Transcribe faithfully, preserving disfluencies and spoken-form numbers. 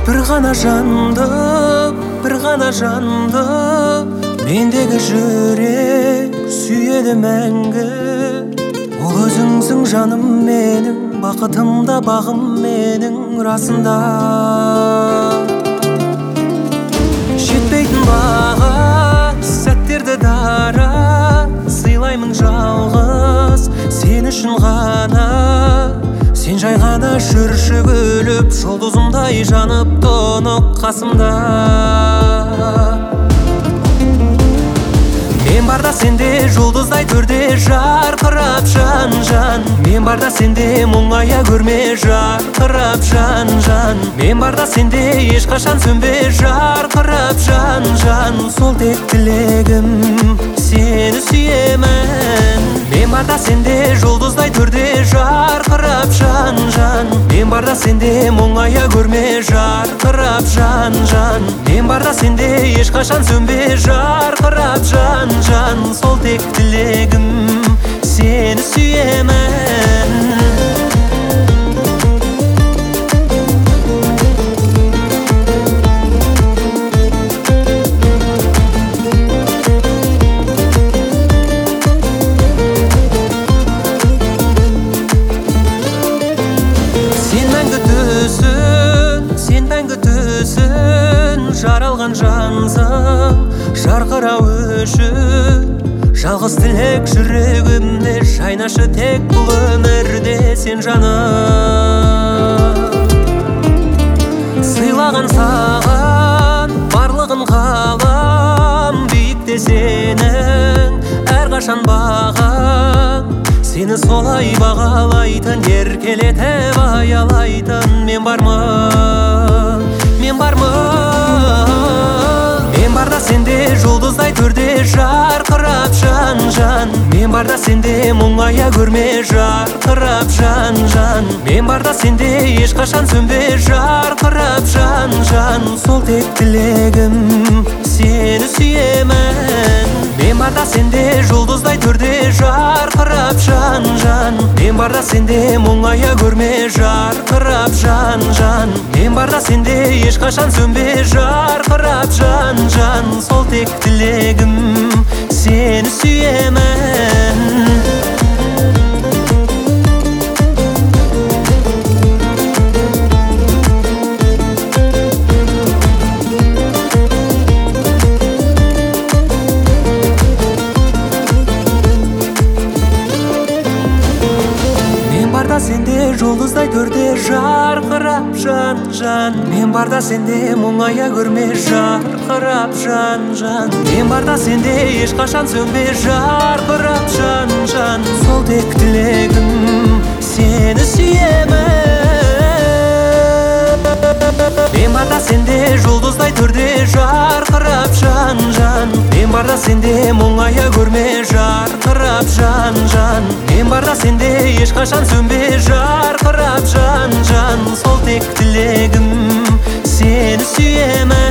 Bir gana janды, bir gana janды mendегі жүрек сүйеді мәңгі. Ол өзіңсің жаным менің, бақытымда бағым менің расында. Жетпейтін баға, сәттерді дара, сыйлаймын жалғыз сен үшін ғана. Сен жай ғана жүрші гүліп, жұлдызымдай жанып тұнық қасымда. Мен барда сенде жұлдыздай төрде жарқырап жан-жан. Мен барда сенде мұңая көрме жарқырап жан-жан. Мен барда сенде ешқашан сөнбе жарқырап жан-жан. Сол тек тілегім сені сүйемін. Мен барда сенде жұлдыздай төрде жарқырап жан-жан. Мен барда сенде мұңая көрме жарқырап жан-жан. Мен барда сенде ешқашан сөнбе жарқырап жан-жан. Сол тек тілегім сені сүйемін. Жаралған жансың жарқырау үшін, жалғыз тілек жүрегімде жайнашы тек бұл өмірде сен жаным. Сыйлаған саған барлығын қалам, биікте сенің әрқашан бағаң. Сені солай бағалайтын, еркелетіп аялайтын мен бармын, мен бармын. Мен барда сенде жұлдыздай төрде жарқырап жан-жан. Мен барда сенде мұңая көрме жарқырап жан-жан. Мен барда сенде ешқашан сөнбе жарқырап жан-жан. Сол тек тілегім сені сүйемін. Мен барда сенде жұлдыздай төрде жарқырап жан-жан. Мен барда сенде мұңая көрме жарқырап жан-жан. Мен барда сенде ешқашан сөнбе жарқырап жан-жан. Сол тек тілегім сені сүйемін. Сенде жұлдыздай төрде жарқырап жан-жан. Мен барда сенде мұңая көрме жарқырап жан-жан. Мен барда сенде ешқашан сөнбе жарқырап жан-жан. Сол тек тілегім сені сүйемін. Мен барда сенде жұлдыздай төрде жарқырап жан-жан. Мен барда сенде мұңая көрме жарқырап жан-жан. Мен барда сенде ешқашан сөнбе жарқырап жан-жан. Сол тек тілегім сені сүйемін.